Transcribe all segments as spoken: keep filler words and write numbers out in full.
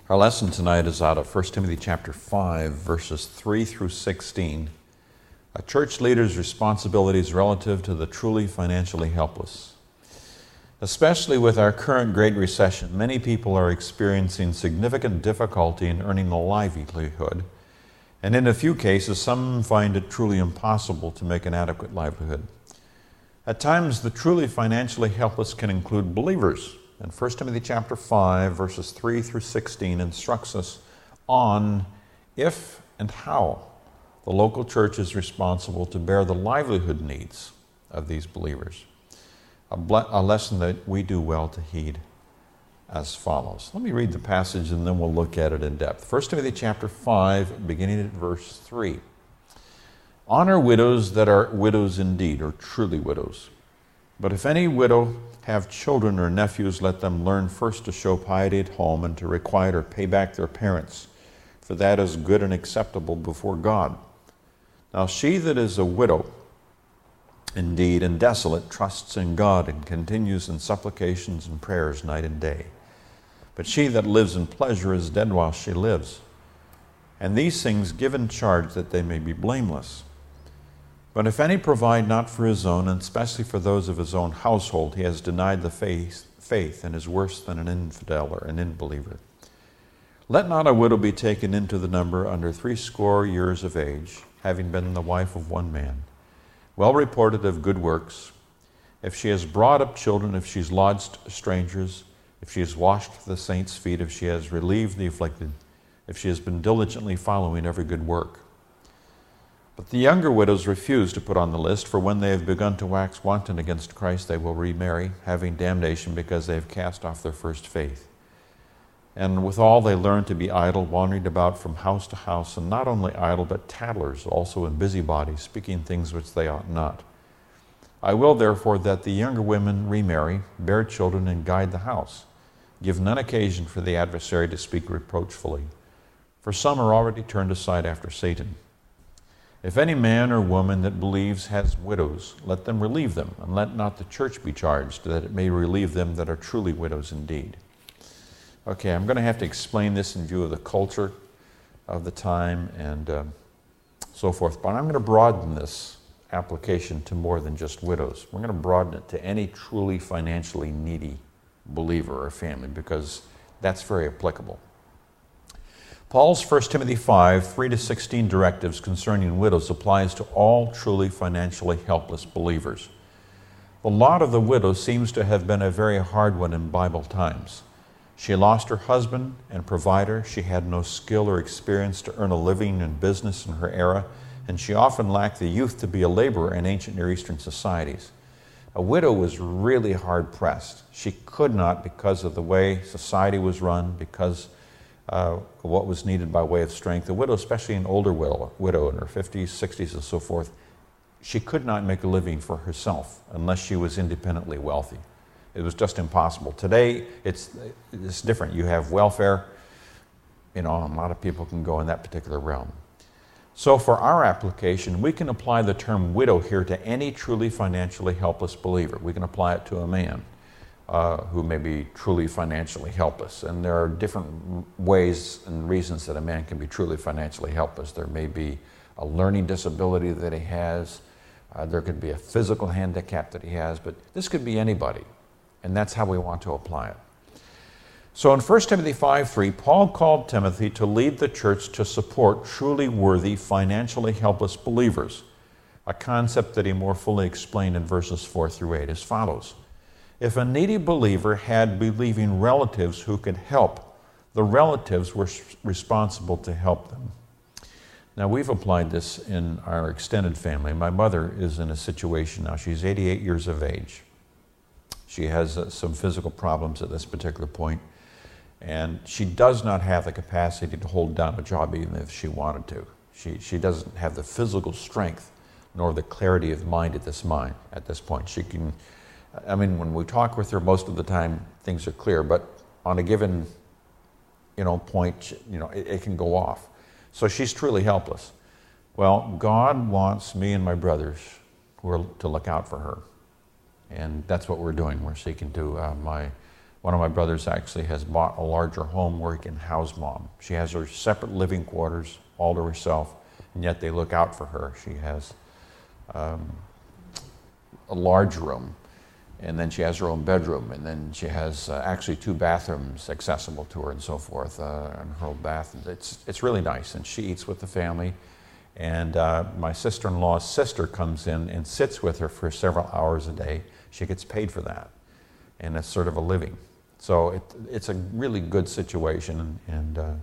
Our lesson tonight is out of First Timothy chapter five, verses three through sixteen. A church leader's responsibilities relative to the truly financially helpless. Especially with our current Great Recession, many people are experiencing significant difficulty in earning a livelihood, and in a few cases, some find it truly impossible to make an adequate livelihood. At times, the truly financially helpless can include believers. And First Timothy chapter five, verses three through sixteen instructs us on if and how the local church is responsible to bear the livelihood needs of these believers. A, ble- a lesson that we do well to heed as follows. Let me read the passage and then we'll look at it in depth. First Timothy chapter five, beginning at verse three. Honor widows that are widows indeed, or truly widows. But if any widow have children or nephews, let them learn first to show piety at home and to requite or pay back their parents, for that is good and acceptable before God. Now she that is a widow, indeed, and desolate, trusts in God and continues in supplications and prayers night and day. But she that lives in pleasure is dead while she lives. And these things give in charge that they may be blameless. But if any provide not for his own, and especially for those of his own household, he has denied the faith, faith and is worse than an infidel or an unbeliever. Let not a widow be taken into the number under threescore years of age, having been the wife of one man, well reported of good works, if she has brought up children, if she has lodged strangers, if she has washed the saints' feet, if she has relieved the afflicted, if she has been diligently following every good work. But the younger widows refuse to put on the list, for when they have begun to wax wanton against Christ, they will remarry, having damnation because they have cast off their first faith. And withal they learn to be idle, wandering about from house to house, and not only idle, but tattlers, also in busybodies, speaking things which they ought not. I will therefore that the younger women remarry, bear children, and guide the house. Give none occasion for the adversary to speak reproachfully, for some are already turned aside after Satan. If any man or woman that believes has widows, let them relieve them, and let not the church be charged, that it may relieve them that are truly widows indeed. Okay, I'm going to have to explain this in view of the culture of the time and um, so forth, but I'm going to broaden this application to more than just widows. We're going to broaden it to any truly financially needy believer or family, because that's very applicable. Paul's First Timothy five, three to sixteen directives concerning widows applies to all truly financially helpless believers. The lot of the widow seems to have been a very hard one in Bible times. She lost her husband and provider. She had no skill or experience to earn a living in business in her era, and she often lacked the youth to be a laborer in ancient Near Eastern societies. A widow was really hard pressed. She could not, because of the way society was run, because Uh, what was needed by way of strength. A widow, especially an older widow, widow in her fifties, sixties, and so forth, she could not make a living for herself unless she was independently wealthy. It was just impossible. Today, it's, it's different. You have welfare. You know, a lot of people can go in that particular realm. So for our application, we can apply the term widow here to any truly financially helpless believer. We can apply it to a man Uh, who may be truly financially helpless. And there are different ways and reasons that a man can be truly financially helpless. There may be a learning disability that he has. Uh, there could be a physical handicap that he has, but this could be anybody. And that's how we want to apply it. So in First Timothy five three, Paul called Timothy to lead the church to support truly worthy, financially helpless believers, a concept that he more fully explained in verses four through eight as follows. If a needy believer had believing relatives who could help, the relatives were responsible to help them. Now, we've applied this in our extended family. My mother is in a situation now. She's eighty-eight years of age. She has uh, some physical problems at this particular point, and she does not have the capacity to hold down a job even if she wanted to. She, she doesn't have the physical strength nor the clarity of mind at this mind at this point. She can I mean, when we talk with her, most of the time things are clear, but on a given, you know, point, you know, it, it can go off. So she's truly helpless. Well, God wants me and my brothers who are to look out for her, and that's what we're doing. We're seeking to. Uh, my One of my brothers actually has bought a larger home where he can house mom. She has her separate living quarters all to herself, and yet they look out for her. She has um, a large room, and then she has her own bedroom, and then she has uh, actually two bathrooms accessible to her and so forth, uh, and her own bath. It's, it's really nice, and she eats with the family. And uh, my sister-in-law's sister comes in and sits with her for several hours a day. She gets paid for that, and it's sort of a living. So it, it's a really good situation, and uh,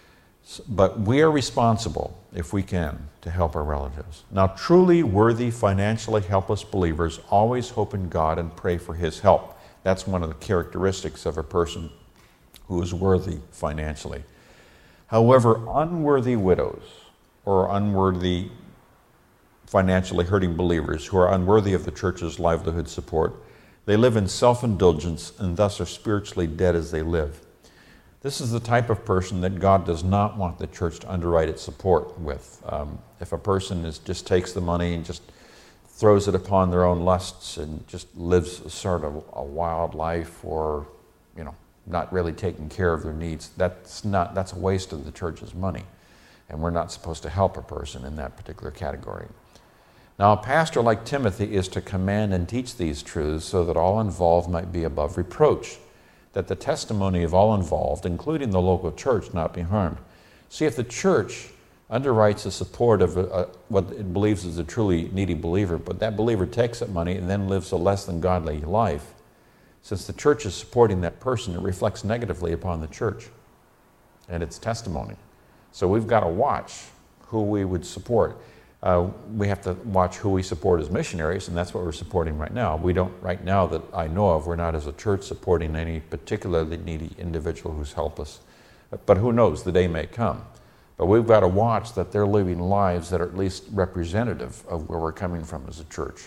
but we are responsible, if we can, to help our relatives. Now, truly worthy, financially helpless believers always hope in God and pray for His help. That's one of the characteristics of a person who is worthy financially. However, unworthy widows or unworthy financially hurting believers who are unworthy of the church's livelihood support, they live in self-indulgence and thus are spiritually dead as they live. This is the type of person that God does not want the church to underwrite its support with. Um, if a person is, just takes the money and just throws it upon their own lusts and just lives a sort of a wild life, or, you know, not really taking care of their needs, that's not, that's a waste of the church's money. And we're not supposed to help a person in that particular category. Now, a pastor like Timothy is to command and teach these truths so that all involved might be above reproach, that the testimony of all involved, including the local church, not be harmed. See, if the church underwrites the support of a, a, what it believes is a truly needy believer, but that believer takes that money and then lives a less than godly life, since the church is supporting that person, it reflects negatively upon the church and its testimony. So we've got to watch who we would support. Uh, we have to watch who we support as missionaries, and that's what we're supporting right now. We don't, right now that I know of, we're not as a church supporting any particularly needy individual who's helpless. But who knows, the day may come. But we've got to watch that they're living lives that are at least representative of where we're coming from as a church.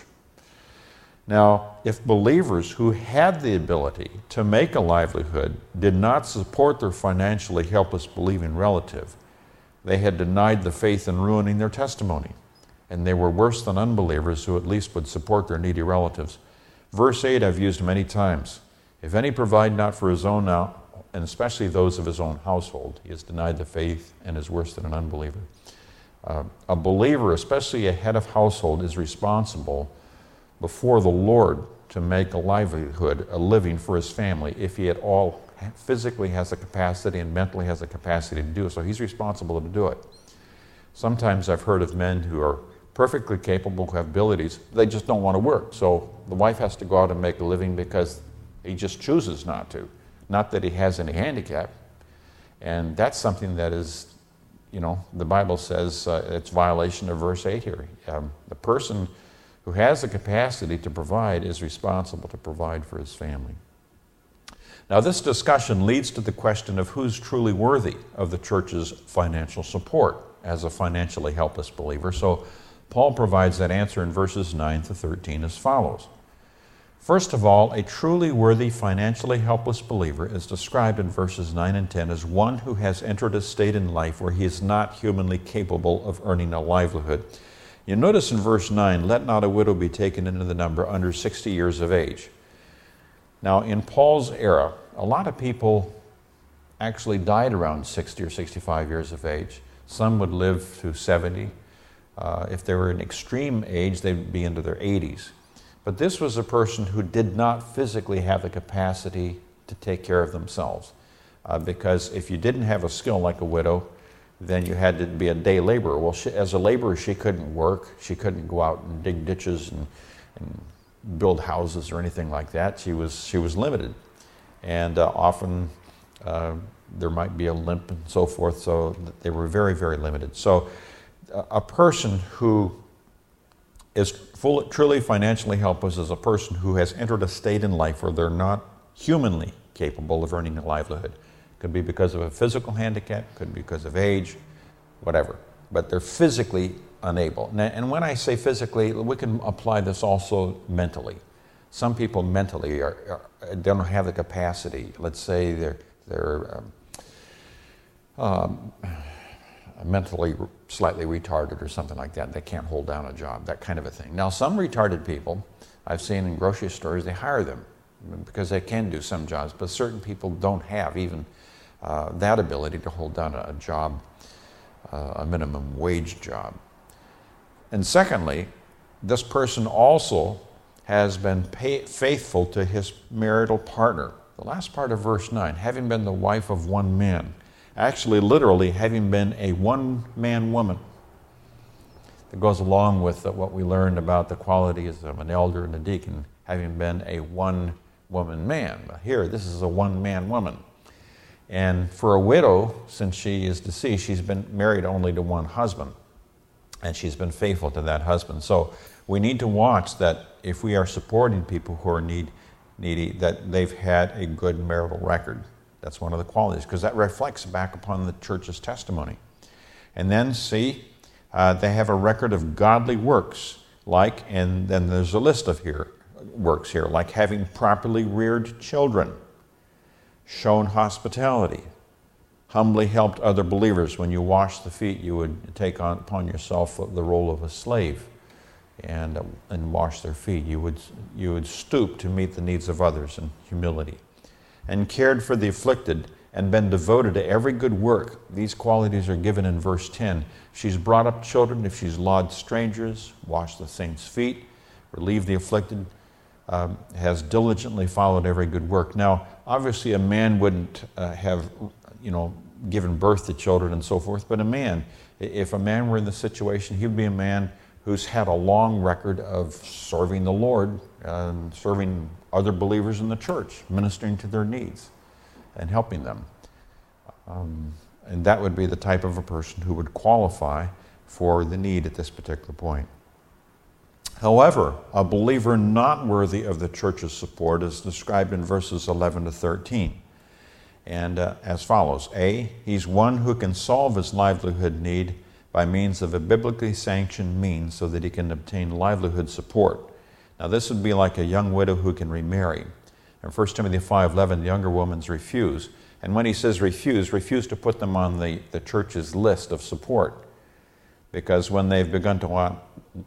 Now, if believers who had the ability to make a livelihood did not support their financially helpless believing relative, they had denied the faith and ruining their testimony. And they were worse than unbelievers who at least would support their needy relatives. Verse eight I've used many times. If any provide not for his own now, and especially those of his own household, he has denied the faith and is worse than an unbeliever. Uh, a believer, especially a head of household, is responsible before the Lord to make a livelihood, a living for his family, if he at all physically has the capacity and mentally has the capacity to do it. So he's responsible to do it. Sometimes I've heard of men who are perfectly capable, who have abilities, they just don't want to work. So the wife has to go out and make a living because he just chooses not to. Not that he has any handicap. And that's something that is, you know, the Bible says uh, it's violation of verse eight here. Um, the person who has the capacity to provide is responsible to provide for his family. Now, this discussion leads to the question of who's truly worthy of the church's financial support as a financially helpless believer. So Paul provides that answer in verses nine to thirteen as follows. First of all, a truly worthy financially helpless believer is described in verses nine and ten as one who has entered a state in life where he is not humanly capable of earning a livelihood. You notice in verse nine, let not a widow be taken into the number under sixty years of age. Now, in Paul's era, a lot of people actually died around sixty or sixty-five years of age. Some would live to seventy. Uh, if they were in extreme age, they'd be into their eighties. But this was a person who did not physically have the capacity to take care of themselves. Uh, because if you didn't have a skill like a widow, then you had to be a day laborer. Well, she, as a laborer, she couldn't work. She couldn't go out and dig ditches and, and build houses or anything like that. She was she was limited, and uh, often uh, there might be a limp and so forth. So they were very very limited. So uh, a person who is full, truly financially helpless is a person who has entered a state in life where they're not humanly capable of earning a livelihood. Could be because of a physical handicap, could be because of age, whatever. But they're physically unable. And when I say physically, we can apply this also mentally. Some people mentally are, are, don't have the capacity. Let's say they're, they're um, um, mentally slightly retarded or something like that. They can't hold down a job, that kind of a thing. Now, some retarded people I've seen in grocery stores, they hire them. because they can do some jobs, but certain people don't have even uh, that ability to hold down a job, uh, a minimum wage job. And secondly, this person also has been pay, faithful to his marital partner. The last part of verse nine, having been the wife of one man. Actually, literally, having been a one-man woman. It goes along with what we learned about the qualities of an elder and a deacon, having been a one-woman man. But here, this is a one-man woman. And for a widow, since she is deceased, she's been married only to one husband. And she's been faithful to that husband. So we need to watch that if we are supporting people who are need, needy, that they've had a good marital record. That's one of the qualities, because that reflects back upon the church's testimony. And then, see, uh, they have a record of godly works, like, and then there's a list of here works here, like having properly reared children, shown hospitality, humbly helped other believers. When you wash the feet, you would take on, upon yourself the role of a slave and, uh, and wash their feet. You would, you would stoop to meet the needs of others in humility. And cared for the afflicted and been devoted to every good work. These qualities are given in verse ten. She's brought up children, if she's lodged strangers, washed the saints' feet, relieved the afflicted, um, has diligently followed every good work. Now, obviously a man wouldn't uh, have, you know, given birth to children and so forth, but a man, if a man were in the situation, he'd be a man who's had a long record of serving the Lord and serving other believers in the church, ministering to their needs and helping them. Um, and that would be the type of a person who would qualify for the need at this particular point. However, a believer not worthy of the church's support is described in verses eleven to thirteen. And uh, as follows. A, he's one who can solve his livelihood need by means of a biblically sanctioned means so that he can obtain livelihood support. Now this would be like a young widow who can remarry. In First Timothy five eleven, the younger woman's refuse. And when he says refuse, refuse to put them on the, the church's list of support. Because when they've begun to want,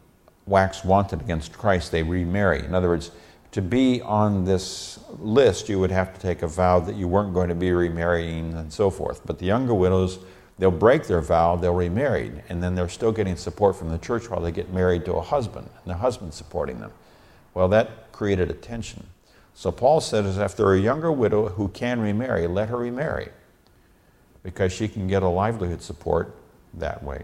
wax wanted against Christ, they remarry. In other words, to be on this list, you would have to take a vow that you weren't going to be remarrying and so forth. But the younger widows, they'll break their vow, they'll remarry, and then they're still getting support from the church while they get married to a husband, and their husband's supporting them. Well, that created a tension. So Paul says if they're a younger widow who can remarry, let her remarry, because she can get a livelihood support that way.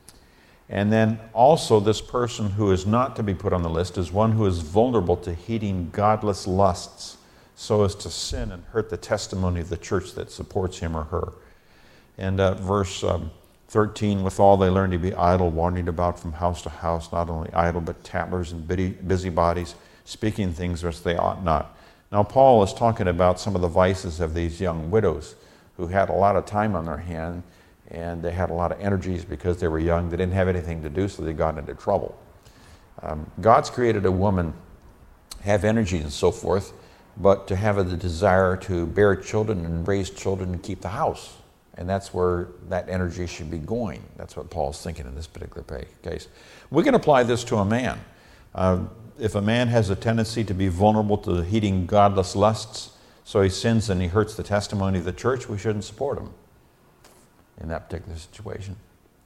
And then also this person who is not to be put on the list is one who is vulnerable to heeding godless lusts so as to sin and hurt the testimony of the church that supports him or her. And uh, verse um, thirteen, withal they learn to be idle, wandering about from house to house, not only idle, but tattlers and busybodies, speaking things which they ought not. Now Paul is talking about some of the vices of these young widows who had a lot of time on their hand, and they had a lot of energies because they were young. They didn't have anything to do, so they got into trouble. Um, God's created a woman, have energy and so forth, but to have the desire to bear children and raise children and keep the house. And that's where that energy should be going. That's what Paul's thinking in this particular case. We can apply this to a man. Uh, if a man has a tendency to be vulnerable to heeding godless lusts, so he sins and he hurts the testimony of the church, we shouldn't support him in that particular situation.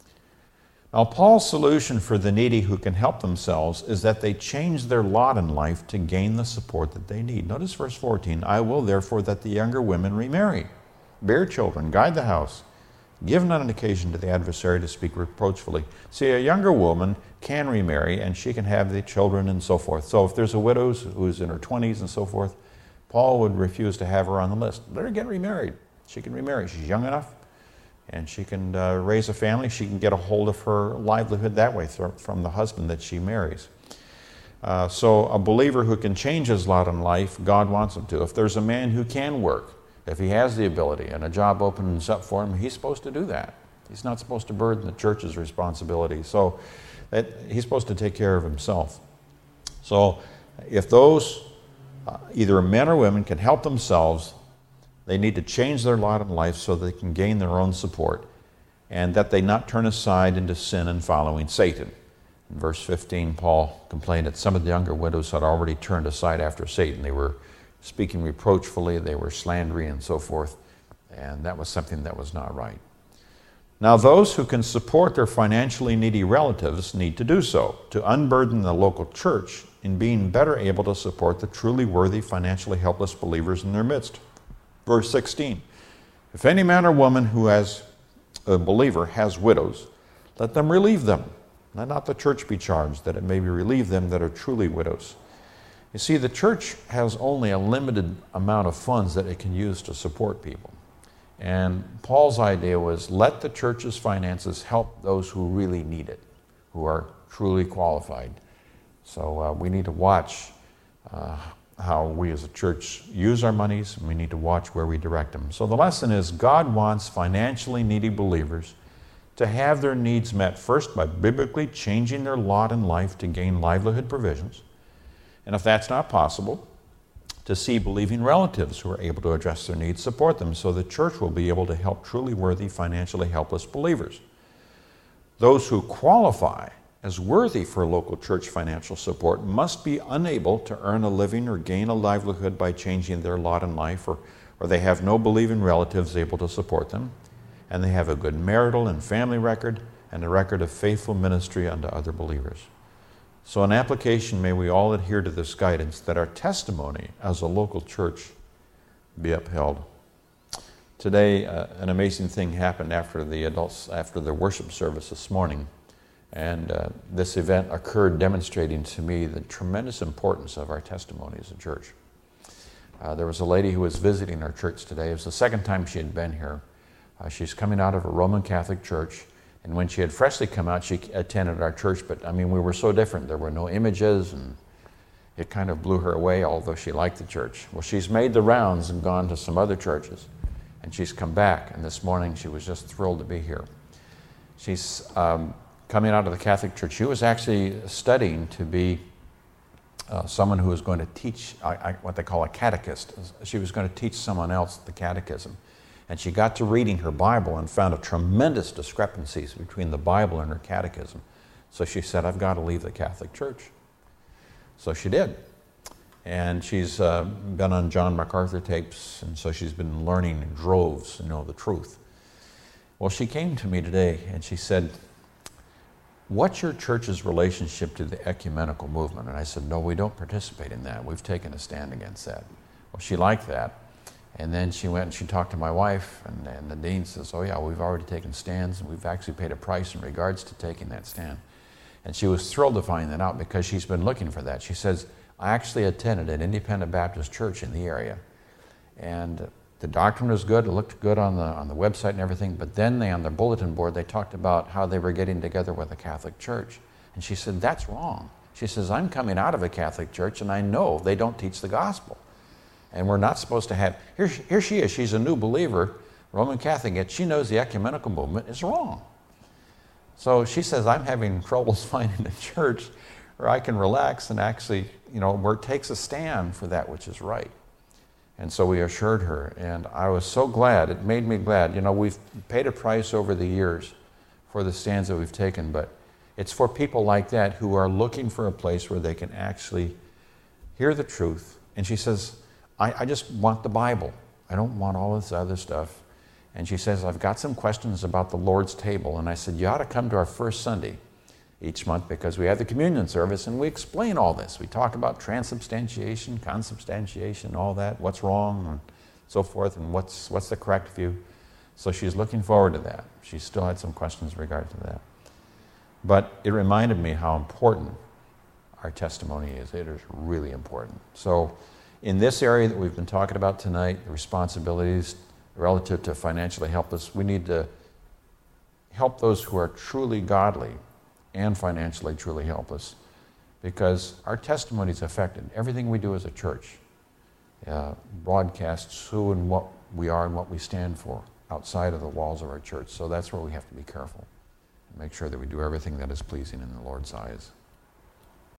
Now, Paul's solution for the needy who can help themselves is that they change their lot in life to gain the support that they need. Notice verse fourteen, I will therefore that the younger women remarry, bear children, guide the house, give not an occasion to the adversary to speak reproachfully. See, a younger woman can remarry and she can have the children and so forth. So if there's a widow who's in her twenties and so forth, Paul would refuse to have her on the list. Let her get remarried. She can remarry. She's young enough and she can uh, raise a family. She can get a hold of her livelihood that way th- from the husband that she marries. Uh, so a believer who can change his lot in life, God wants him to. If there's a man who can work, if he has the ability and a job opens up for him, he's supposed to do that. He's not supposed to burden the church's responsibility. So that, he's supposed to take care of himself. So if those, uh, either men or women, can help themselves, they need to change their lot in life so they can gain their own support, and that they not turn aside into sin and following Satan. In verse fifteen, Paul complained that some of the younger widows had already turned aside after Satan. They were speaking reproachfully, they were slandering and so forth, and that was something that was not right. Now, those who can support their financially needy relatives need to do so, to unburden the local church in being better able to support the truly worthy, financially helpless believers in their midst. Verse sixteen, if any man or woman who has a believer has widows, let them relieve them. Let not the church be charged, that it may be relieve them that are truly widows. You see, the church has only a limited amount of funds that it can use to support people. And Paul's idea was, let the church's finances help those who really need it, who are truly qualified. So uh, we need to watch uh, how we as a church use our monies, and we need to watch where we direct them. So the lesson is, God wants financially needy believers to have their needs met first by biblically changing their lot in life to gain livelihood provisions. And if that's not possible, to see believing relatives who are able to address their needs support them, so the church will be able to help truly worthy, financially helpless believers. Those who qualify as worthy for local church financial support must be unable to earn a living or gain a livelihood by changing their lot in life, or, or they have no believing relatives able to support them, and they have a good marital and family record and a record of faithful ministry unto other believers. So in application, may we all adhere to this guidance, that our testimony as a local church be upheld. Today, uh, an amazing thing happened after the adults, after the worship service this morning. And uh, this event occurred demonstrating to me the tremendous importance of our testimony as a church. Uh, there was a lady who was visiting our church today. It was the second time she had been here. Uh, she's coming out of a Roman Catholic church. And when she had freshly come out, she attended our church, but I mean, we were so different. There were no images, and it kind of blew her away, although she liked the church. Well, she's made the rounds and gone to some other churches, and she's come back, and this morning she was just thrilled to be here. She's um, coming out of the Catholic church. She was actually studying to be uh, someone who was going to teach I, I, what they call a catechist. She was going to teach someone else the catechism. And she got to reading her Bible and found a tremendous discrepancies between the Bible and her catechism. So she said, I've got to leave the Catholic Church. So she did. And she's uh, been on John MacArthur tapes, and so she's been learning in droves, you know, the truth. Well, she came to me today and she said, what's your church's relationship to the ecumenical movement? And I said, no, we don't participate in that. We've taken a stand against that. Well, she liked that. And then she went and she talked to my wife, and, and the dean says, oh yeah, we've already taken stands, and we've actually paid a price in regards to taking that stand. And she was thrilled to find that out, because she's been looking for that. She says, I actually attended an independent Baptist church in the area, and the doctrine was good, it looked good on the, on the website and everything, but then they, on their bulletin board, they talked about how they were getting together with a Catholic church. And she said, that's wrong. She says, I'm coming out of a Catholic church, and I know they don't teach the gospel. And we're not supposed to have, here, here she is, she's a new believer, Roman Catholic, yet she knows the ecumenical movement is wrong. So she says, I'm having troubles finding a church where I can relax and actually, you know, where it takes a stand for that which is right. And so we assured her, and I was so glad, it made me glad. You know, we've paid a price over the years for the stands that we've taken, but it's for people like that who are looking for a place where they can actually hear the truth. And she says, I, I just want the Bible. I don't want all this other stuff. And she says, I've got some questions about the Lord's table. And I said, you ought to come to our first Sunday each month, because we have the communion service and we explain all this. We talk about transubstantiation, consubstantiation, all that, what's wrong and so forth, and what's, what's the correct view. So she's looking forward to that. She still had some questions in regard to that. But it reminded me how important our testimony is. It is really important. So in this area that we've been talking about tonight, the responsibilities relative to financially helpless, we need to help those who are truly godly and financially truly helpless, because our testimony is affected. Everything we do as a church uh, broadcasts who and what we are and what we stand for outside of the walls of our church. So that's where we have to be careful and make sure that we do everything that is pleasing in the Lord's eyes.